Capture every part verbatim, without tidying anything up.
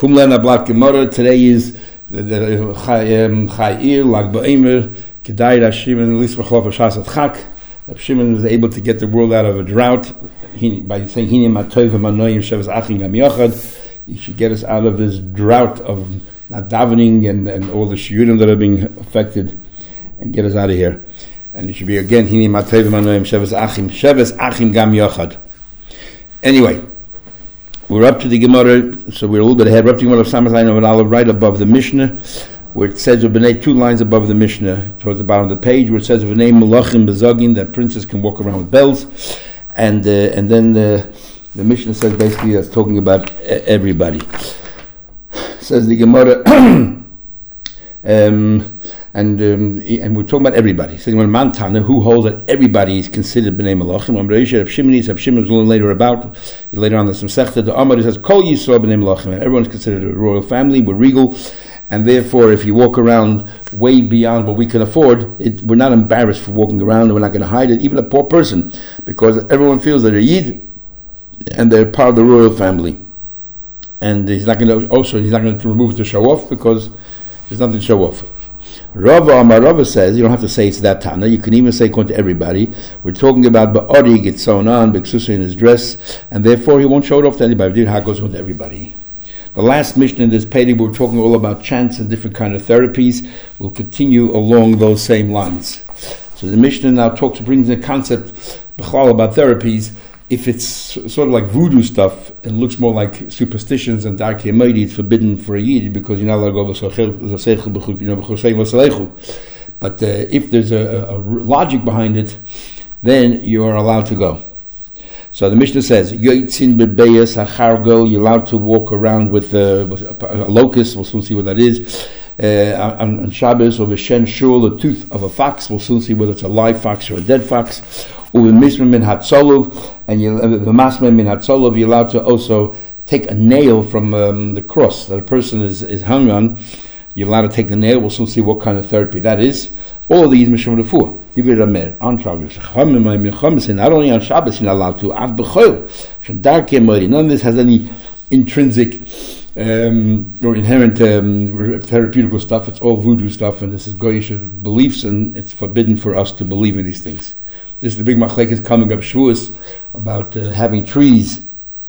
Kumlena Black Gemara. Today is the Chayir Lag Ba'Emer Kedai Rav Shimon Lisrachov Shasat Chak. Rav Shimon was able to get the world out of a drought by saying Hine Matov Manoyim Shavas Achim Gam Yachad. He should get us out of this drought of not davening and, and all the shiurim that are being affected, and get us out of here. And it should be again Hine Matov Manoyim Shavas Achim Shavas Achim Gam Yachad. Anyway. We're up to the Gemara, so we're a little bit ahead. We're up to the Gemara of Samazayim of an Olive, right above the Mishnah, where it says of B'nai, two lines above the Mishnah, towards the bottom of the page, where it says of B'nai Malachim Bezagin, that princes can walk around with bells, and uh, and then uh, the Mishnah says basically that's talking about everybody. Says the Gemara, um, and um, and we're talking about everybody. So when Mantana, who holds that everybody is considered b'nei malachim, Rav Shimon is Rav Shimon will learn later about later on the Samsechta. The Amar says Kol Yisrael b'nei malachim. Everyone is considered a royal family. We're regal, and therefore, if you walk around way beyond what we can afford, it, we're not embarrassed for walking around, and we're not going to hide it. Even a poor person, because everyone feels that they're Yid and they're part of the royal family, and he's not going to also he's not going to remove it to show off because there's nothing to show off. Rava Amar Rava says you don't have to say it's that Tana. You can even say according to everybody. We're talking about Ba'ori gets sewn on, B'ksusa in his dress, and therefore he won't show it off to anybody. Did how goes with everybody. The last mission in this page, we're talking all about chants and different kind of therapies. We'll continue along those same lines. So the Mishnah now talks, brings the concept b'chal about therapies. If it's sort of like voodoo stuff and looks more like superstitions and dark yemedi, it's forbidden for a yid because you're not allowed to go. But uh, if there's a, a logic behind it, then you are allowed to go. So the Mishnah says, Yoitzin bebeyas hachargo, you're allowed to walk around with, uh, with a, a locust. We'll soon see what that is. Uh, on, on Shabbos, or Vishen Shul, the tooth of a fox. We'll soon see whether it's a live fox or a dead fox. Uve misma min hatzolov, and you, the masma min hatzolov, you're allowed to also take a nail from um, the cross that a person is, is hung on. You're allowed to take the nail. We'll soon see what kind of therapy that is. All of these mishum refuah. Divrei Ramer on Shabbos. Not only on Shabbos, you're not allowed to. Av b'chol. None of this has any intrinsic um, or inherent um, therapeutical stuff. It's all voodoo stuff, and this is goyish beliefs, and it's forbidden for us to believe in these things. This is the big machlekes coming up Shavuos about uh, having trees,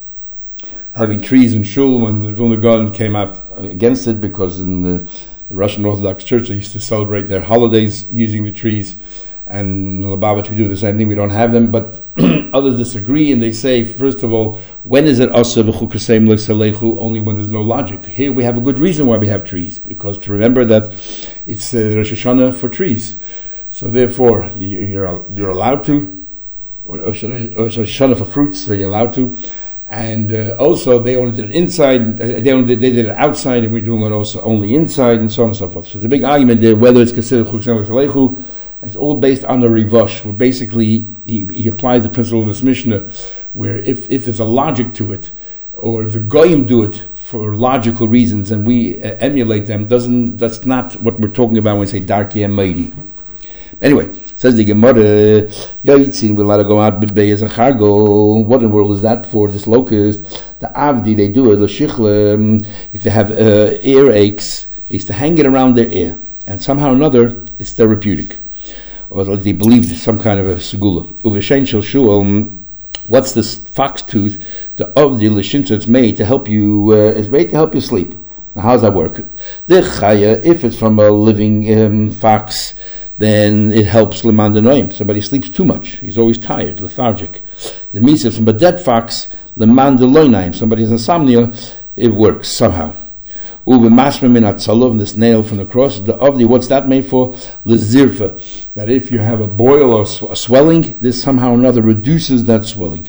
having trees in shul. When the Vilna Gaon came out against it, because in the, the Russian Orthodox Church they used to celebrate their holidays using the trees, and in Lubavitch we do the same thing. We don't have them, but others disagree, and they say, first of all, when is it asa v'chukasem l'salechu? Only when there's no logic. Here we have a good reason why we have trees, because to remember that it's uh, Rosh Hashanah for trees. So therefore, you're you're allowed to, or Rosh Hashanah for fruits, so you're allowed to, and uh, also they only did it inside, uh, they only did, they did it outside, and we're doing it also only inside, and so on and so forth. So the big argument there, whether it's considered chukasem l'salechu, it's all based on the rivash, where basically he, he applies the principle of this Mishnah, where if, if there's a logic to it, or if the goyim do it for logical reasons, and we uh, emulate them, doesn't that's not what we're talking about when we say darki and mighty. Anyway, says the Gemara, Yoitzin, we're allowed to go out b'beyas achargo. What in the world is that for, this locust? The avdi, they do it, l'shichle, if they have uh, ear aches, they used to hang it around their ear, and somehow or another, it's therapeutic. Or they believe some kind of a segula. Uveshen shel shul, what's this fox tooth? The avdi l'shinta, it's made to help you, uh, it's made to help you sleep. Now, how does that work? The chaya, if it's from a living um, fox, then it helps leman denoim. Somebody sleeps too much; he's always tired, lethargic. The misa from a dead fox, leman deloinaim. Somebody has insomnia; it works somehow. Uve masma min atzalov, this nail from the cross. The avdi, what's that made for? Lezirfa. That if you have a boil or a swelling, this somehow or another reduces that swelling.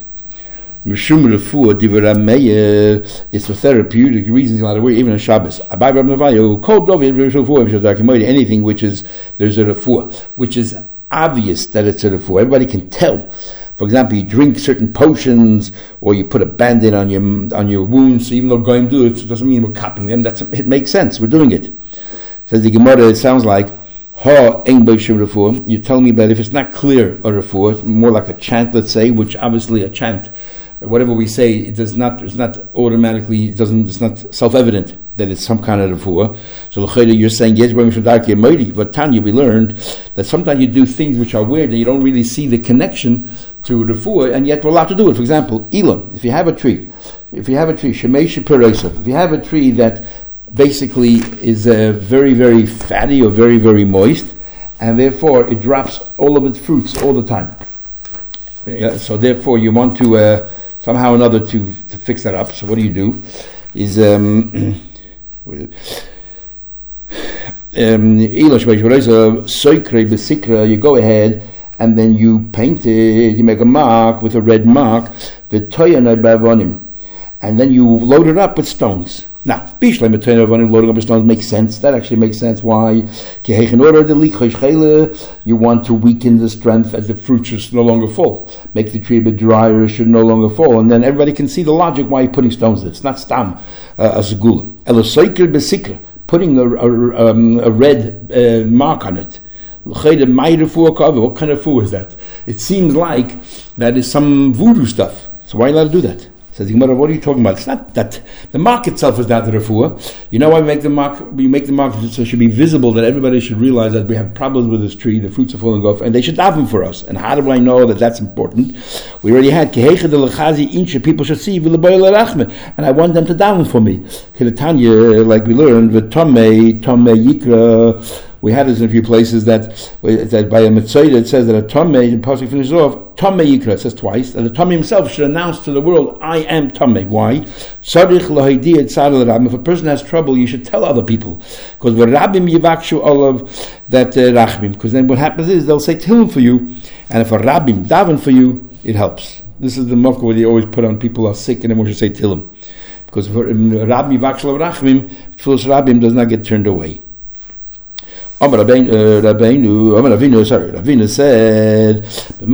Mishum refuah divrei Rameir, it's for therapeutic reasons. A lot of way, even on Shabbos. Abai Rav Navayo, kol David refuah, anything which is there's a refuah, which is obvious that it's a refuah. Everybody can tell. For example, you drink certain potions, or you put a band-aid on your on your wounds. So even though going do it, it doesn't mean we're copying them. That's it makes sense. We're doing it. Says the Gemara. It sounds like ha eng b'shim refuah. You tell me that if it's not clear a refuah, more like a chant, let's say, which obviously a chant whatever we say, it does not, it's not automatically, it doesn't, it's not self-evident that it's some kind of refuah. So you're saying, yes, but Tanya, we learned that sometimes you do things which are weird and you don't really see the connection to refuah, and yet we're allowed to do it. For example, Elam, if you have a tree, if you have a tree, Shemesh Perosa, if you have a tree that basically is uh, very, very fatty or very, very moist, and therefore it drops all of its fruits all the time. Yeah, so therefore you want to uh, somehow or another to, to fix that up. So what do you do? Is um, um, you go ahead and then you paint it, you make a mark with a red mark, and then you load it up with stones. Now, Bishlem loading up with stones makes sense. That actually makes sense. Why? You want to weaken the strength as the fruit should no longer fall. Make the tree a bit drier, it should no longer fall. And then everybody can see the logic why you're putting stones there. It's not stam uh, as a gula. Putting a, a, um, a red uh, mark on it. What kind of food is that? It seems like that is some voodoo stuff. So why are you allowed to do that? Says the Gemara, what are you talking about? It's not that the mark itself is not the refuah. You know why we make the mark? We make the mark so it should be visible, that everybody should realize that we have problems with this tree, the fruits are falling off, and they should daven for us. And how do I know that that's important? We already had people should see, and I want them to daven for me. Like we learned, the Tomei, Tomei Yikra. We had this in a few places that, that by a Mitzvah it says that a Tomei, the pasuk finishes off, Tomei Yikra, it says twice, that the Tomei himself should announce to the world, I am Tomei. Why? If a person has trouble, you should tell other people. Because that uh, rachmim. Because then what happens is they'll say Tehillim for you, and if a rabbim daven for you, it helps. This is the makkah where they always put on people who are sick, and then we should say Tehillim. Because rabbim yivakshul rachmim, Tfilas rabbim does not get turned away. Amar Rabbeinu, Rabbeinu, Amar Ravina, sorry, Ravina said,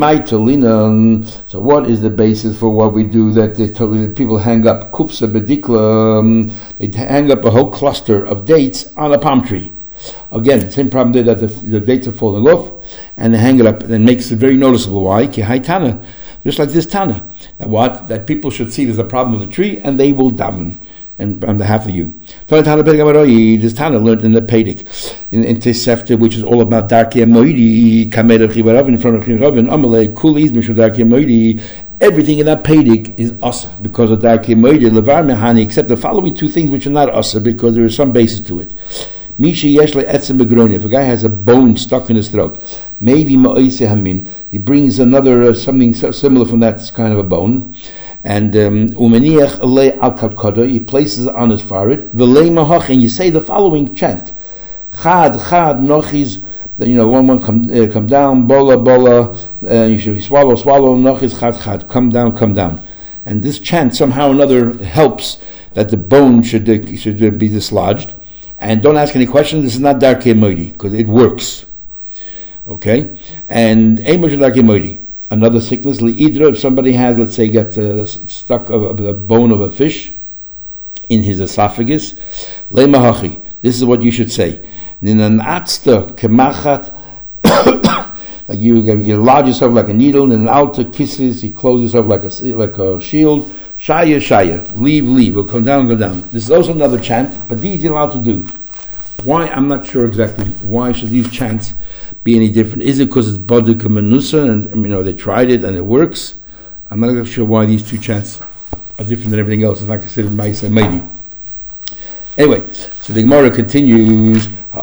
so what is the basis for what we do that they totally, people hang up kufsa bedikla, um, they hang up a whole cluster of dates on a palm tree. Again, same problem there, that the, the dates are falling off, and they hang it up, and it makes it very noticeable. Why? Ki hai tana, just like this tana. That what? That people should see there's a problem with the tree, and they will daven. And on behalf of you. This Tana learned in the Pedic, in, in Tesefta, which is all about Darkei Moidi, Kamed of Chivarov, in front of Chivarov, Amalei, Kuliz, Mishra Darkei Moidi. Everything in that Pedic is Asa, because of Darkei Moidi, Levar Mehani, except the following two things which are not Asa, because there is some basis to it. Mishi Yeshle Etzem Begroni, if a guy has a bone stuck in his throat, maybe Ma'ise Hamin, he brings another, uh, something similar from that kind of a bone, and umeniach le al kalkoda, he places it on his forehead. V'lei mahach, and you say the following chant: Chad chad nochis. Then you know one one come uh, come down, bola bola, and you should swallow swallow nochis chad chad, come down come down. And this chant somehow or another helps that the bone should uh, should uh, be dislodged. And don't ask any questions. This is not darkei moidi because it works. Okay, and emosh darkei moidi. Another sickness, li'idra, if somebody has, let's say, got uh, stuck a, a bone of a fish in his esophagus, le'mahachi, this is what you should say. Ninanatzta kemachat, like you, you lodge yourself like a needle, and an alta kisses, you close yourself like a, like a shield, shaya, shaya, leave, leave, or come down, go down. This is also another chant, but these you're allowed to do. Why? I'm not sure exactly. Why should these chants be any different? Is it because it's Baduk and Menusa, and you know they tried it and it works? I'm not sure why these two chants are different than everything else. It's not considered Ma'aseh and Meidi. Anyway, so the Gemara continues.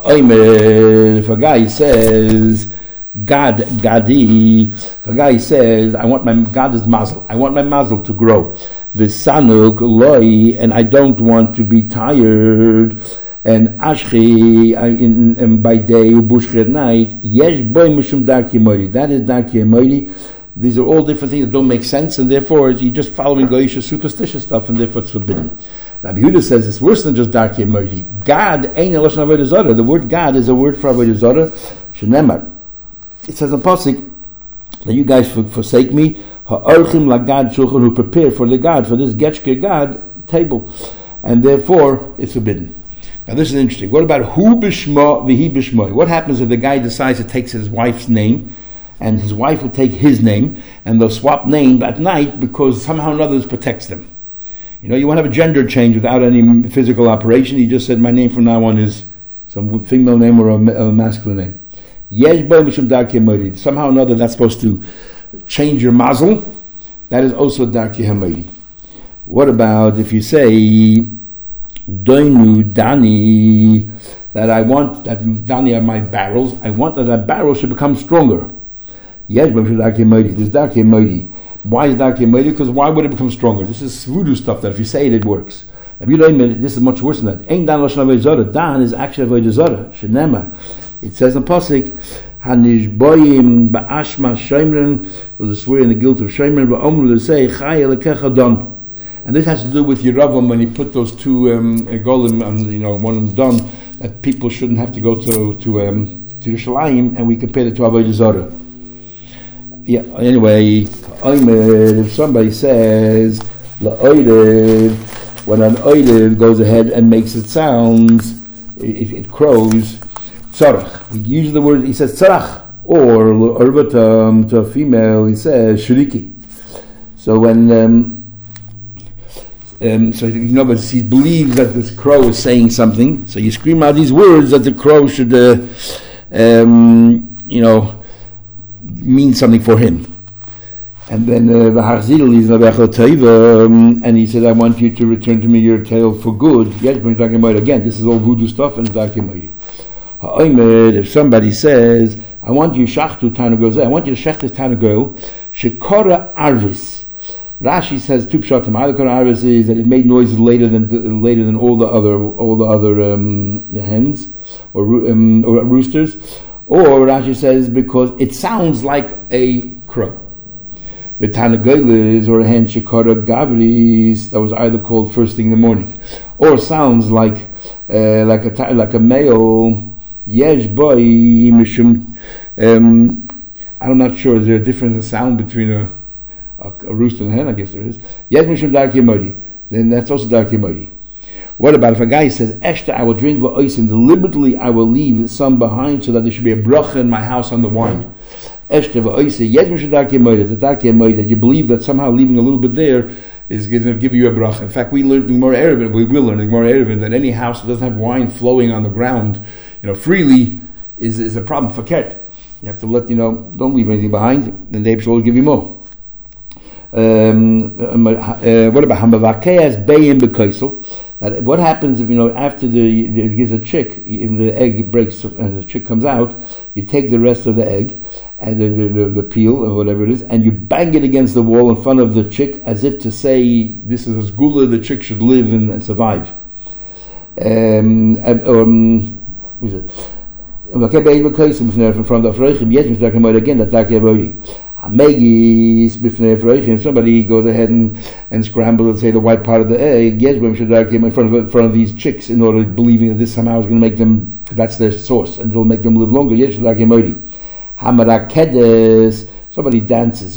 If a guy says, God, Gadi, if a guy says, I want my, God is mazel, I want my mazel to grow. V'sanuk loi, and I don't want to be tired. And ashchi in, in by day, ubushchi at night. Yesh boy mushum darkei moidi. That is darkei moidi. These are all different things that don't make sense, and therefore you're just following Goyish superstitious stuff, and therefore it's forbidden. Rabbi Yehuda says it's worse than just darkei moidi. God ain't a lashon avodah zarah. The word God is a word for avodah zarah. Shenemar. It says in pasuk that you guys forsake me. Ha'orchim lagad shulchan, who prepare for the God, for this getchke God table, and therefore it's forbidden. Now this is interesting. What about hu b'shma v'hi b'shma? What happens if the guy decides to take his wife's name and his wife will take his name, and they'll swap name at night because somehow or another this protects them. You know, you won't have a gender change without any physical operation. He just said, my name from now on is some female name or a, a masculine name. Somehow or another that's supposed to change your mazel. That is also Darkei Hamoedi. What about if you say, Doinu Dani, that I want, that Dani are my barrels, I want that that barrel should become stronger. Yes, but Darkei Hamoedi. There's Darkei Hamoedi. Why is Darkei Hamoedi? Because why would it become stronger? This is voodoo stuff that if you say it, it works. If you don't, this is much worse than that. Ein Dan Lashon Avodah Zarah. Dan is actually Avodah Zarah. Shenema. It says in Pasuk, Hanishboyim ba'ashma shemrin, was a swear in the guilt of shemrin, ba'omru to say, Chai elekecha don. And this has to do with Yeravam when he put those two um, golim, and you know, one of them done, that people shouldn't have to go to to um, to Yerushalayim, and we compared it to Avodah Zarah. Yeah. Anyway, if somebody says la'oidev, when an oidev goes ahead and makes it sounds, it, it crows. Tzarach. He uses the word. He says tzarach, or urvatam to a female. He says shuriki. So when um, um, so you know, but he believes that this crow is saying something. So you scream out these words that the crow should, uh, um, you know, mean something for him. And then v'harzil is navecha teiva, and he said, "I want you to return to me your tail for good." Yet when you're talking about again, this is all voodoo stuff, and it's Darkei Hamoedi. If somebody says, I want you shachtu tanagol, I want you to shech this tanagol, shekora arvis. Rashi says two pshatim. Either kora arvis is that it made noises later than later than all the other all the other um, hens or, um, or roosters, or Rashi says because it sounds like a crow. The tanagolis or a hen shekora gavris, that was either called first thing in the morning, or sounds like uh, like a like a male. Yesh boy mishum. Um, I'm not sure. Is there a difference in sound between a, a, a rooster and a hen? I guess there is. Yesh mishum Darkei Hamoedi. Then that's also Darkei Hamoedi. What about if a guy says, "Eshta, I will drink v'oisin. Deliberately, I will leave some behind, so that there should be a bracha in my house on the wine." Eshta v'oisin. Yesh mishum Darkei Hamoedi. The Darkei Hamoedi that you believe that somehow leaving a little bit there is going to give you a bracha. In fact, we learned in Gemara Erevin. We will learn in Gemara Erevin that any house that doesn't have wine flowing on the ground, you know, freely, is is a problem for ket. You have to let, you know, don't leave anything behind, then the neighbors will give you more. Um, uh, what about hamavakeas beim bekoisel? That what happens if, you know, after the, the it gives a chick, and the egg breaks and the chick comes out, you take the rest of the egg and the, the, the, the peel or whatever it is, and you bang it against the wall in front of the chick as if to say, this is a sgula, the chick should live and, and survive. Um, um, what is it? From the again, that's Darkei Hamoedi. Somebody goes ahead and, and scrambles, let's say, the white part of the egg, in front of in front of these chicks, in order believing that this somehow is going to make them, that's their source, and it'll make them live longer. Somebody dances.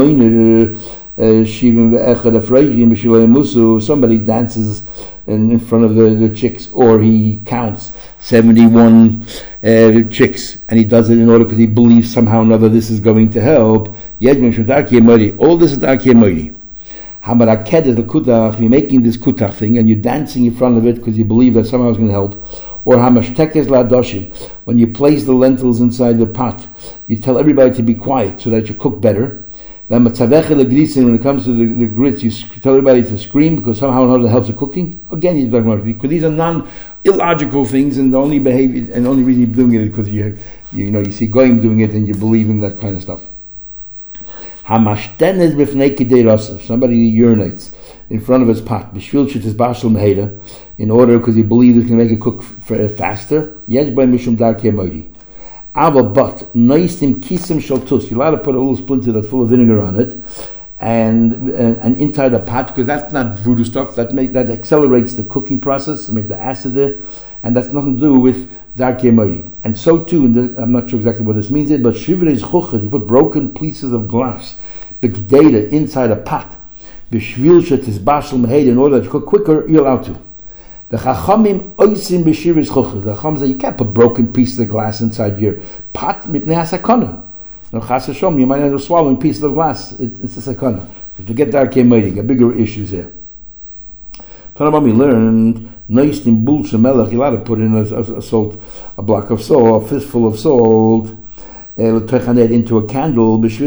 Somebody dances in, in front of the, the chicks, or he counts seventy-one uh, chicks, and he does it in order because he believes somehow or another this is going to help. All this is Darkei Hamoedi. Hamaraked is the kutach. You're making this kutach thing, and you're dancing in front of it because you believe that somehow it's going to help. Or hamashtekes ladoshim, when you place the lentils inside the pot, you tell everybody to be quiet so that you cook better. When it comes to the, the grits, you tell everybody to scream because somehow or another it helps the cooking. Again, he's talking about because these are non-illogical things, and the only behavior and the only reason you're doing it is because you, you know, you see goyim doing it and you believe in that kind of stuff. Hamashten is b'fnei kidei rasav. Somebody urinates in front of his pot, b'shvil shetis bashal meheda, in order because he believes it can make it cook f- faster. Yes, by mishum Darkei Hamoedi. Ava but noistim kisim shaltus. You're allowed to put a little splinter that's full of vinegar on it, and and, and inside the pot, because that's not voodoo stuff. That make that accelerates the cooking process, make the acid there, and that's nothing to do with Darkei Hamoedi. And so too, the, I'm not sure exactly what this means, it, but shiver is chuchet. You put broken pieces of glass, big data inside a pot, b'shvil shetis bashal mehed, in order to cook quicker. You're allowed to. The Chachamim oisim b'shiris chuchet. The Chacham say you can't put broken pieces of glass inside your pot mipnei hasakana. So chas v'shom, you might end up swallowing pieces of glass. It, it's a sakana. If you get darkei moedi, you got bigger issues here. Tanamami learned, nice in bul shemelech, you're allowed to put in a, a, a salt, a block of salt, a fistful of salt, into a candle, it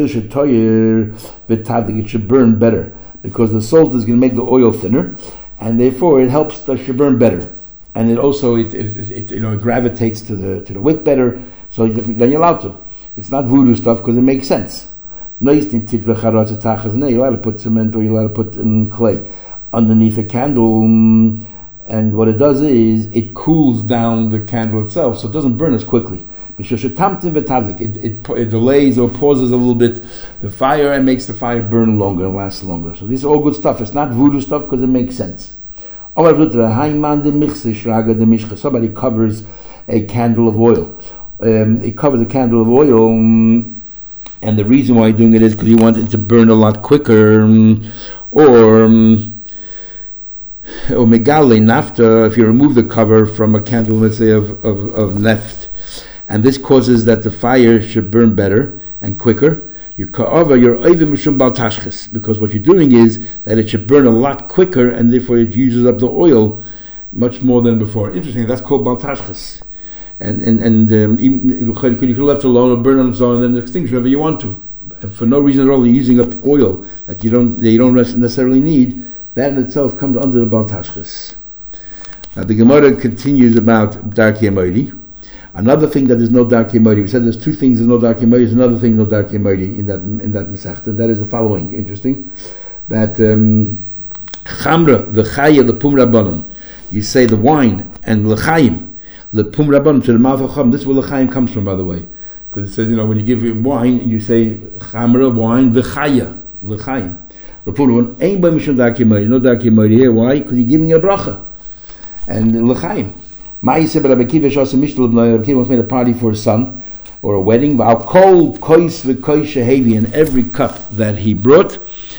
should burn better, because the salt is going to make the oil thinner, and therefore it helps the should burn better, and it also it, it, it you know it gravitates to the to the wick better. So then you're allowed to. It's not voodoo stuff because it makes sense. You're allowed to put cement or you're allowed to put um, clay underneath a candle, um, and what it does is it cools down the candle itself, so it doesn't burn as quickly. It, it, it delays or pauses a little bit the fire and makes the fire burn longer and last longer. So this is all good stuff. It's not voodoo stuff because it makes sense. Somebody covers a candle of oil. Um, he covers a candle of oil, um, and the reason why he's doing it is because he wants it to burn a lot quicker, um, or um, or megale nafta. If you remove the cover from a candle, let's say of of, of neft, and this causes that the fire should burn better and quicker. You ka'ava your oivim mishum bal tashchis, because what you're doing is that it should burn a lot quicker, and therefore it uses up the oil much more than before. Interesting. That's called bal tashchis. And and and um, you could have left it alone or burn on its own and then extinguish whatever you want to, and for no reason at all. You're using up oil that you don't that you don't necessarily need. That in itself comes under the bal tashchis. Now the Gemara continues about darkei moedi. Another thing that there's no darkei moedi. We said there's two things there's no darkei moedi. There's another thing no darkei moedi in that in that mesechta. That is the following. Interesting, that chamra um, the chaya the pum rabbanon. You say the wine and l'chaim. The pum rabbanon to the mouth of chum. This is where l'chaim comes from, by the way, because it says, you know, when you give him wine, you say chamra wine v'chaya l'chaim. The pum rabbanon ain't by mishum darkei moedi. No darkei moedi here. Why? Because you're giving a bracha and l'chaim. Ma'aseh Rabbi Akiva shasa mishtal Rabbi Akiva made a party for his son or a wedding. I'll call kois v'kois shehevi, in every cup that he brought,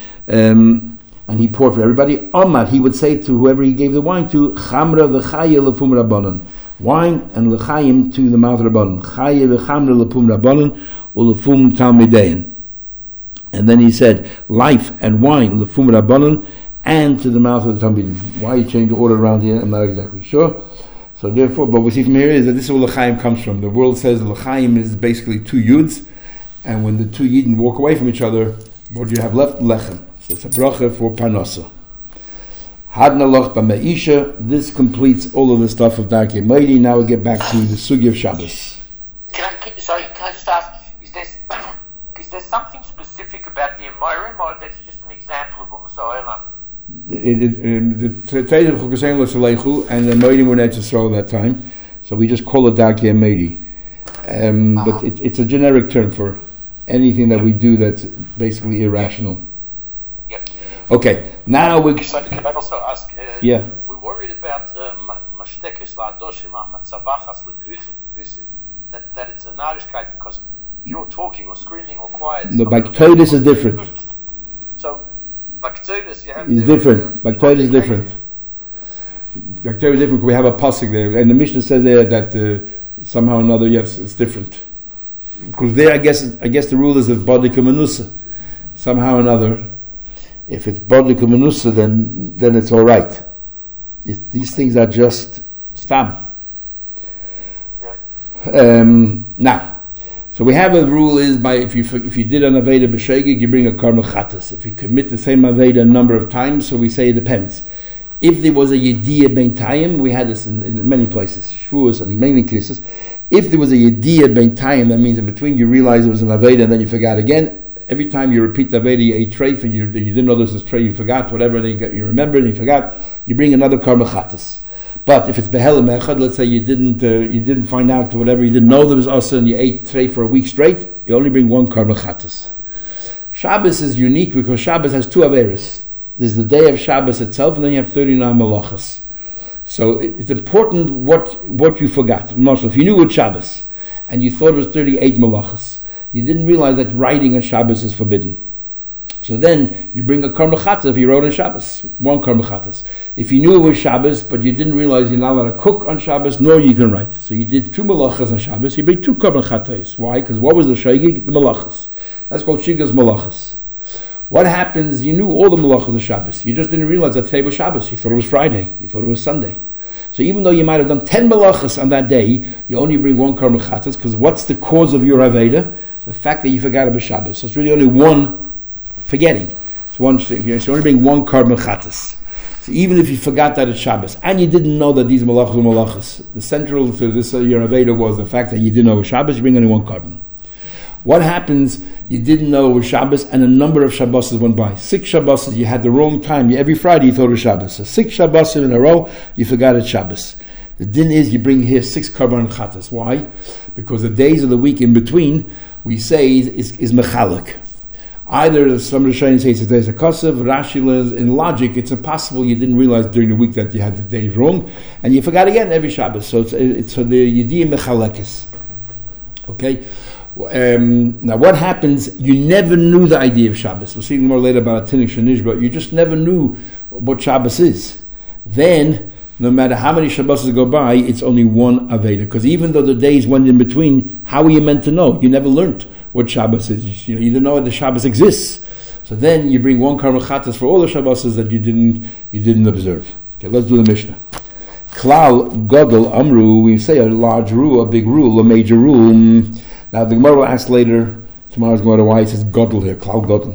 um, and he poured for everybody. Omar, he would say to whoever he gave the wine to, chamra v'chaya l'pum rabbanon. Wine and l'chaim to the mouth rabbanon. Chaya v'chamra l'pum rabbanon u'l'fum talmidein. And then he said, life and wine l'fum rabbanon, and to the mouth of the talmidim. Why you changed the order around here, I'm not exactly sure. So therefore, but what we see from here is that this is where l'chaim comes from. The world says l'chaim is basically two yuds, and when the two yidden walk away from each other, what do you have left? Lechem. So it's a bracha for parnasa. Hadnaloch b'meisha. This completes all of the stuff of darkei moedi. Now we get back to the sugi of Shabbos. Can I, sorry, can I just ask, is there, is there something specific about the Amorim, or that's just an example of Umas Ha'olam? It, it, it, the Teidah of Chukasein L'Salechu and the Moedim were not to throw that time, so we just call it darkei moedi. Um, uh-huh. But it, it's a generic term for anything that yep. we do that's basically irrational. Yep. Okay, now we. So can I also ask? Uh, yeah. We're worried about mashtekes la'adoshim ha'matzavachas l'grichim, that that it's a narishkeit, because if you're talking or screaming or quiet. No, Baktoidis is different. So. Baktoidis, you have is different. Baktoidis is different. Baktoidis is different. We have a pasuk there, and the Mishnah says there that uh, somehow or another, yes, it's different. Because there, I guess, I guess the rule is of bodik u'menusa. Somehow or another, if it's bodik u'menusa, then then it's all right. If these things are just stam. Yeah. Um, now. So we have a rule is by if you if you did an aveda b'shegig, you bring a karmel chatas. If you commit the same aveda a number of times, so we say it depends. If there was a yediyah bein tayim, we had this in, in many places, shvuos and many cases. If there was a yediyah bein tayim, that means in between you realize it was an aveda and then you forgot again. Every time you repeat the aveda, you ate treif and you, you didn't know this was treif, you forgot whatever, and then you, got, you remembered and you forgot. You bring another karmel chatas. But if it's behelim echad, let's say you didn't uh, you didn't find out whatever, you didn't know there was asa and you ate treif for a week straight, you only bring one karmel chatas. Shabbos is unique because Shabbos has two averos. There's the day of Shabbos itself, and then you have thirty-nine malachas. So it's important what what you forgot. If you knew it Shabbos and you thought it was thirty-eight malachas, you didn't realize that writing on Shabbos is forbidden. So then you bring a korban chatas if you wrote on Shabbos, one korban chatas. If you knew it was Shabbos, but you didn't realize you're not allowed to cook on Shabbos, nor you can write. So you did two malachas on Shabbos, you bring two korban chatas. Why? Because what was the shagig? The malachas. That's called shigas malachas. What happens? You knew all the malachas of Shabbos. You just didn't realize that today was Shabbos. You thought it was Friday. You thought it was Sunday. So even though you might have done ten malachas on that day, you only bring one korban chatas, because what's the cause of your aveda? The fact that you forgot about Shabbos. So it's really only one forgetting. So one, so you only bring one korban chatas. So even if you forgot that it's Shabbos, and you didn't know that these malachas were malachas, the central to this uh, your aveda was the fact that you didn't know it was Shabbos, you bring only one korban. What happens? You didn't know it was Shabbos, and a number of Shabbos went by. Six Shabbos, you had the wrong time. Every Friday you thought it was Shabbos. So six Shabbos in a row, you forgot it's Shabbos. The din is you bring here six korban chatas. Why? Because the days of the week in between, we say, is, is mechalek. Either some Rishonim say it's days of kosev, Rashi learns in logic it's impossible you didn't realize during the week that you had the day wrong, and you forgot again every Shabbos. So it's, it's so the yediyah mechalekes. Okay. Um, now, what happens? You never knew the idea of Shabbos. We'll see more later about Atinik Shanish, but you just never knew what Shabbos is. Then, no matter how many Shabbos go by, it's only one Aveda. Because even though the days went in between, how are you meant to know? You never learned what Shabbos is. You know, you didn't know that the Shabbos exists. So then you bring one korban chatas for all the Shabbos that you didn't you didn't observe. Okay, let's do the Mishnah. Klal Godel Amru. We say a large rule, a big rule, a major rule. Now the Gemara will ask later, tomorrow's Gemara, why it says Godel here, Klal Godel.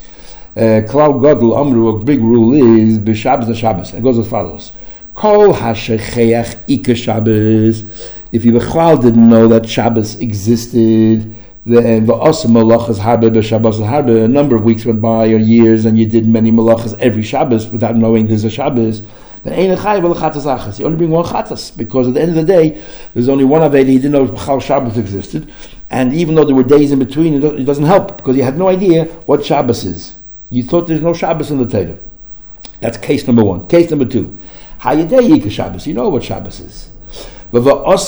Uh, Klal Godel Amru, a big rule is, B'Shabbos the Shabbos. It goes as follows. Kol HaShecheach Ika Shabbos. If you b'chlal didn't know that Shabbos existed, then v'asa malachas harbe b'Shabbos harbe, a number of weeks went by or years, and you did many malachas every Shabbos without knowing there's a Shabbos, then ain't a chayav l'chatas achas. You only bring one chatas, because at the end of the day, there's only one aveda. He didn't know b'chal Shabbos existed, and even though there were days in between, it doesn't help, because you had no idea what Shabbos is. You thought there's no Shabbos in the Torah. That's case number one. Case number two, hayadei yika Shabbos. You know what Shabbos is. And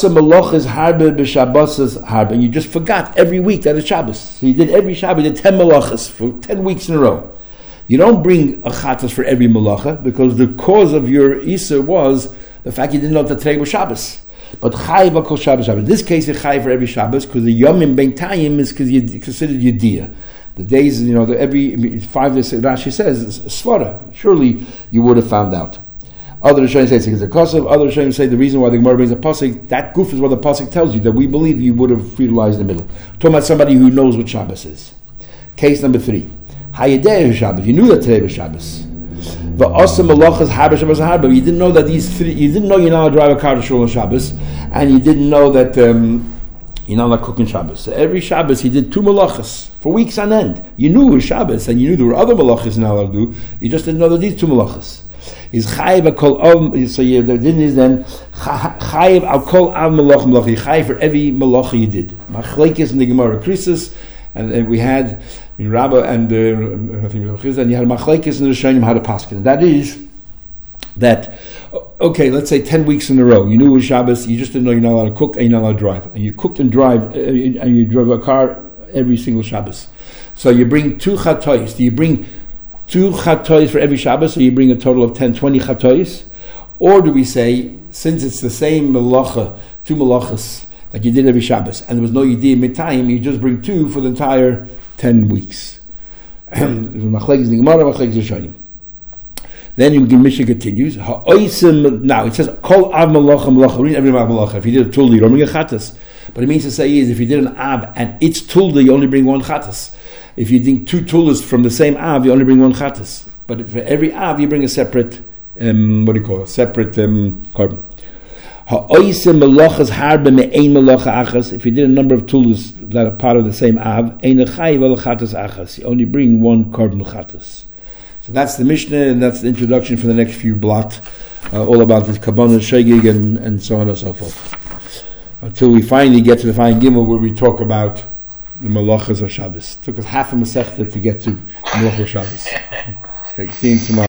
you just forgot every week that it's Shabbos. So you did every Shabbos, you did ten malachas for ten weeks in a row. You don't bring a chatas for every malacha, because the cause of your Isa was the fact you didn't know that today was Shabbos. But chayiv kol Shabbos Shabbos. In this case, it's chayiv for every Shabbos, because the yomim ben tayim is because you considered yediyah. The days, you know, the every five days, Rashi says, is svara. Surely you would have found out. Other Rishonim say it's because of kosev. Other Rishonim say the reason why the Gemara brings a pasuk, that goof is what the pasuk tells you, that we believe you would have utilized in the middle. Talking about somebody who knows what Shabbos is. Case number three. Hayadeh Shabbos. You knew that today was Shabbos. The awesome malachas harba Shabbos harba. You didn't know that these three. You didn't know you're not allowed to drive a car to shul on Shabbos, and you didn't know that um, you're not allowed to cook on Shabbos. So every Shabbos he did two malachas for weeks on end. You knew it was Shabbos, and you knew there were other malachas you're not allowed to do. You just didn't know that these two malachas. Is chayiv kol av. So you, the din is then chayiv al kol av malach malach. You chayiv for every malacha you did. Machlekes in the Gemara Krisis, and, and we had in Rabbah and uh, I think and you had machlekes in the Rishonim how to paskin. That is that okay. Let's say ten weeks in a row. You knew it was Shabbos. You just didn't know you're not allowed to cook and you're not allowed to drive. And you cooked and drive uh, and you drove a car every single Shabbos. So you bring two chatois. Do you bring two chatois for every Shabbos, so you bring a total of ten, twenty chatois? Or do we say, since it's the same malacha, two malachas that you did every Shabbos, and there was no yediyah mitayim, you just bring two for the entire ten weeks? Then you Mishnah continues. Now it says kol av malacha malacha. Read every malacha. If you did a tulda, you don't bring a chatas. But it means to say is if you did an av and it's tulda, you only bring one chatas. If you think two tulas from the same av, you only bring one chatas. But for every av, you bring a separate, um, what do you call it? Separate um, korban. If you did a number of tulas that are part of the same av, you only bring one korban chatas. So that's the Mishnah, and that's the introduction for the next few blot, uh, all about the kabbalah, shegig, and, and so on and so forth. Until we finally get to the fine gimel where we talk about the malachas of Shabbos. It took us half a masechta to get to the malachas of Shabbos. Okay, see you tomorrow.